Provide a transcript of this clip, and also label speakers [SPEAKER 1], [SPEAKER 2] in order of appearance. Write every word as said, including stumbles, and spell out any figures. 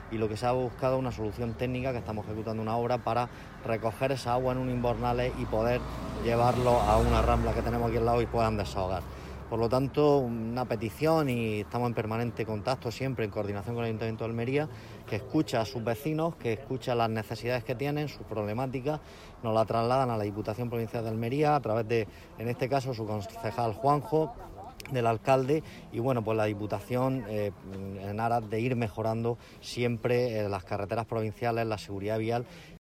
[SPEAKER 1] y lo que se ha buscado es una solución técnica, que estamos ejecutando una obra para recoger esa agua en un invernales y poder llevarlo a una rambla que tenemos aquí al lado y puedan desahogar. Por lo tanto, una petición, y estamos en permanente contacto siempre en coordinación con el Ayuntamiento de Almería, que escucha a sus vecinos, que escucha las necesidades que tienen, sus problemáticas, nos la trasladan a la Diputación Provincial de Almería a través de, en este caso, su concejal Juanjo, del alcalde, y bueno, pues la Diputación, eh, en aras de ir mejorando siempre eh, las carreteras provinciales, la seguridad vial